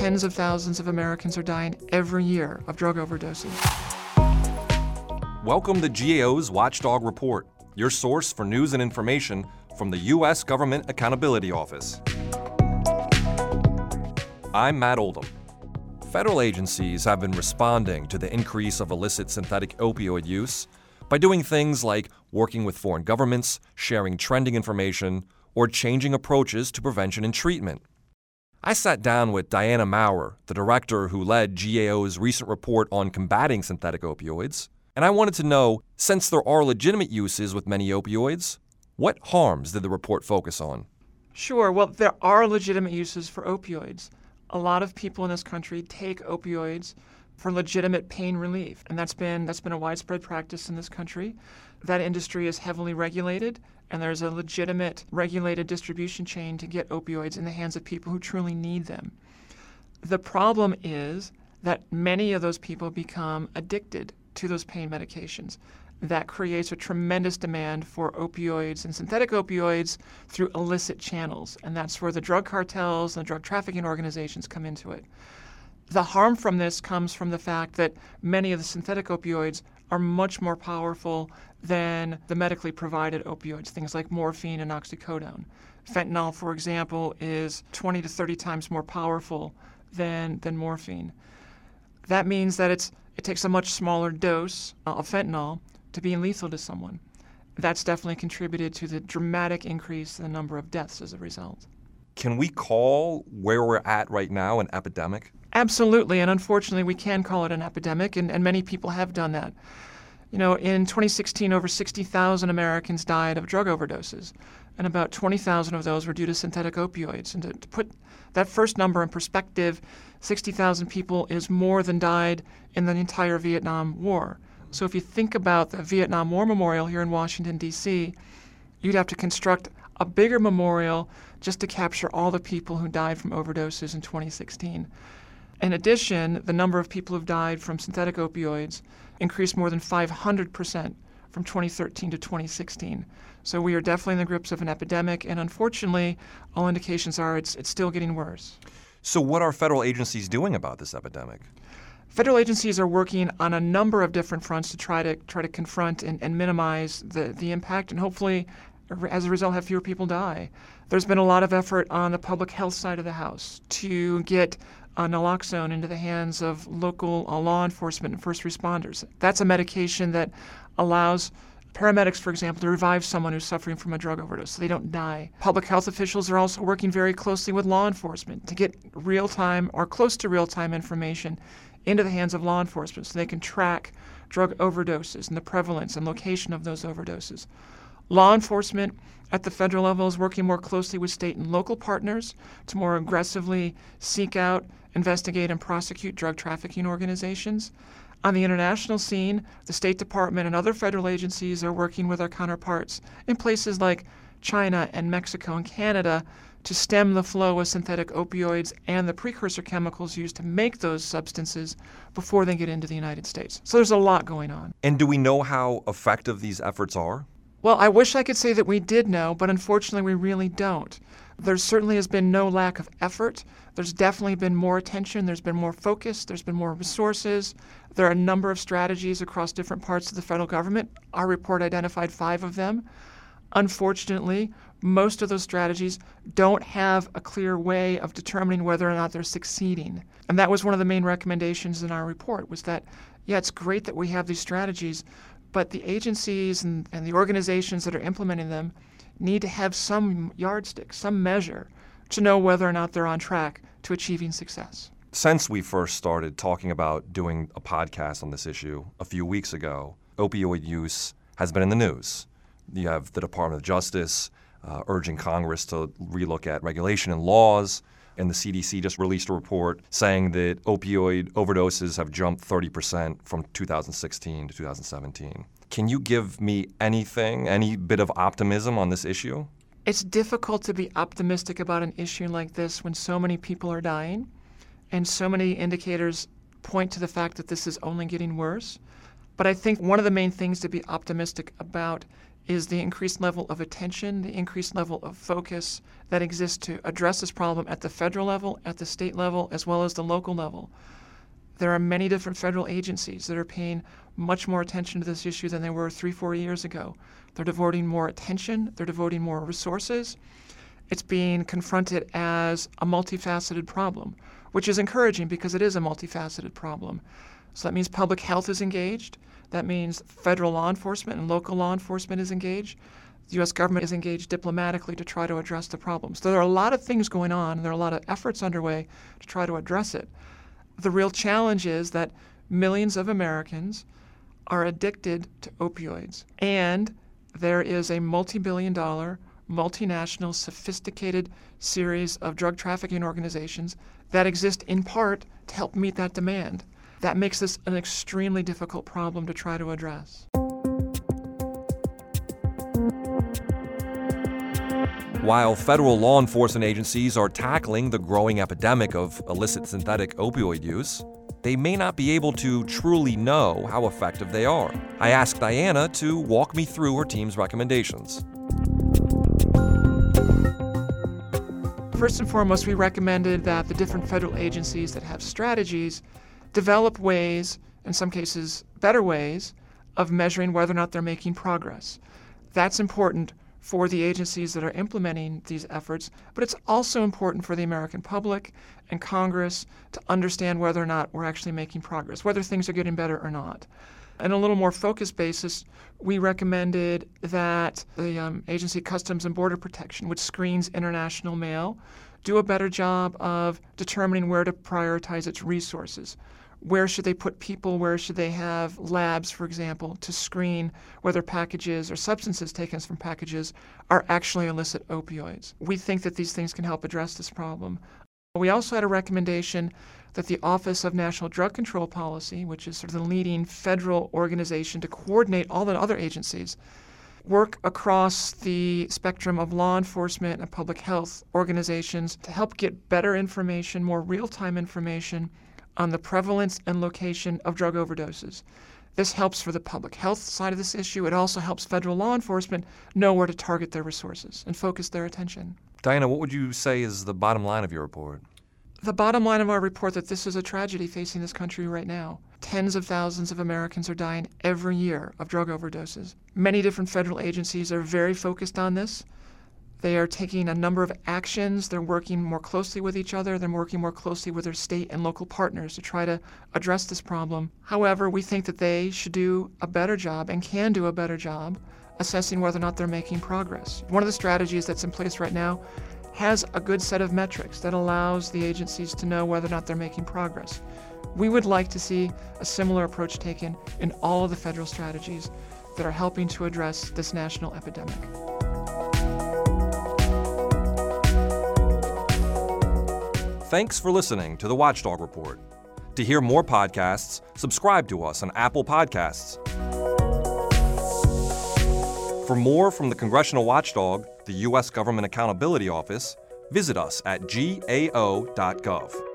tens of thousands of Americans are dying every year of drug overdoses. Welcome to GAO's Watchdog Report, your source for news and information from the U.S. Government Accountability Office. I'm Matt Oldham. Federal agencies have been responding to the increase of illicit synthetic opioid use by doing things like working with foreign governments, sharing trending information, or changing approaches to prevention and treatment. I sat down with Diana Maurer, the director who led GAO's recent report on combating synthetic opioids, and I wanted to know, since there are legitimate uses with many opioids, what harms did the report focus on? Sure. Well, there are legitimate uses for opioids. A lot of people in this country take opioids for legitimate pain relief, and that's been a widespread practice in this country. That industry is heavily regulated, and there's a legitimate regulated distribution chain to get opioids in the hands of people who truly need them. The problem is that many of those people become addicted to those pain medications. That creates a tremendous demand for opioids and synthetic opioids through illicit channels, and that's where the drug cartels and the drug trafficking organizations come into it. The harm from this comes from the fact that many of the synthetic opioids are much more powerful than the medically provided opioids, things like morphine and oxycodone. Fentanyl, for example, is 20 to 30 times more powerful than morphine. That means that it takes a much smaller dose of fentanyl to be lethal to someone. That's definitely contributed to the dramatic increase in the number of deaths as a result. Can we call where we're at right now an epidemic? Absolutely, and unfortunately we can call it an epidemic, and many people have done that. You know, in 2016, over 60,000 Americans died of drug overdoses, and about 20,000 of those were due to synthetic opioids. And to put that first number in perspective, 60,000 people is more than died in the entire Vietnam War. So if you think about the Vietnam War Memorial here in Washington, D.C., you'd have to construct a bigger memorial just to capture all the people who died from overdoses in 2016. In addition, the number of people who've died from synthetic opioids increased more than 500% from 2013 to 2016. So we are definitely in the grips of an epidemic, and unfortunately, all indications are it's still getting worse. So what are federal agencies doing about this epidemic? Federal agencies are working on a number of different fronts to try to confront and minimize the impact, and hopefully, as a result, have fewer people die. There's been a lot of effort on the public health side of the house to get naloxone into the hands of local law enforcement and first responders. That's a medication that allows paramedics, for example, to revive someone who's suffering from a drug overdose so they don't die. Public health officials are also working very closely with law enforcement to get real-time or close to real-time information into the hands of law enforcement so they can track drug overdoses and the prevalence and location of those overdoses. Law enforcement at the federal level is working more closely with state and local partners to more aggressively seek out, investigate, and prosecute drug trafficking organizations. On the international scene, the State Department and other federal agencies are working with our counterparts in places like China and Mexico and Canada to stem the flow of synthetic opioids and the precursor chemicals used to make those substances before they get into the United States. So there's a lot going on. And do we know how effective these efforts are? Well, I wish I could say that we did know, but unfortunately we really don't. There certainly has been no lack of effort. There's definitely been more attention, there's been more focus, there's been more resources. There are a number of strategies across different parts of the federal government. Our report identified 5 of them. Unfortunately, most of those strategies don't have a clear way of determining whether or not they're succeeding. And that was one of the main recommendations in our report, was that, yeah, it's great that we have these strategies, but the agencies and the organizations that are implementing them need to have some yardstick, some measure, to know whether or not they're on track to achieving success. Since we first started talking about doing a podcast on this issue a few weeks ago, opioid use has been in the news. You have the Department of Justice urging Congress to relook at regulation and laws, and the CDC just released a report saying that opioid overdoses have jumped 30% from 2016 to 2017. Can you give me any bit of optimism on this issue? It's difficult to be optimistic about an issue like this when so many people are dying and so many indicators point to the fact that this is only getting worse. But I think one of the main things to be optimistic about is the increased level of attention, the increased level of focus that exists to address this problem at the federal level, at the state level, as well as the local level. There are many different federal agencies that are paying much more attention to this issue than they were 3-4 years ago. They're devoting more attention, they're devoting more resources. It's being confronted as a multifaceted problem, which is encouraging because it is a multifaceted problem. So that means public health is engaged. That means federal law enforcement and local law enforcement is engaged. The U.S. government is engaged diplomatically to try to address the problems. So there are a lot of things going on, and there are a lot of efforts underway to try to address it. The real challenge is that millions of Americans are addicted to opioids, and there is a multi-billion-dollar, multinational, sophisticated series of drug trafficking organizations that exist in part to help meet that demand. That makes this an extremely difficult problem to try to address. While federal law enforcement agencies are tackling the growing epidemic of illicit synthetic opioid use, they may not be able to truly know how effective they are. I asked Diana to walk me through her team's recommendations. First and foremost, we recommended that the different federal agencies that have strategies develop ways, in some cases better ways, of measuring whether or not they're making progress. That's important for the agencies that are implementing these efforts, but it's also important for the American public and Congress to understand whether or not we're actually making progress, whether things are getting better or not. On a little more focused basis, we recommended that the Agency of Customs and Border Protection, which screens international mail, do a better job of determining where to prioritize its resources. Where should they put people? Where should they have labs, for example, to screen whether packages or substances taken from packages are actually illicit opioids? We think that these things can help address this problem. We also had a recommendation that the Office of National Drug Control Policy, which is sort of the leading federal organization to coordinate all the other agencies, work across the spectrum of law enforcement and public health organizations to help get better information, more real-time information on the prevalence and location of drug overdoses. This helps for the public health side of this issue. It also helps federal law enforcement know where to target their resources and focus their attention. Diana, what would you say is the bottom line of your report? The bottom line of our report that this is a tragedy facing this country right now. Tens of thousands of Americans are dying every year of drug overdoses. Many different federal agencies are very focused on this. They are taking a number of actions. They're working more closely with each other. They're working more closely with their state and local partners to try to address this problem. However, we think that they should do a better job and can do a better job assessing whether or not they're making progress. One of the strategies that's in place right now has a good set of metrics that allows the agencies to know whether or not they're making progress. We would like to see a similar approach taken in all of the federal strategies that are helping to address this national epidemic. Thanks for listening to the Watchdog Report. To hear more podcasts, subscribe to us on Apple Podcasts. For more from the Congressional Watchdog, the U.S. Government Accountability Office, visit us at gao.gov.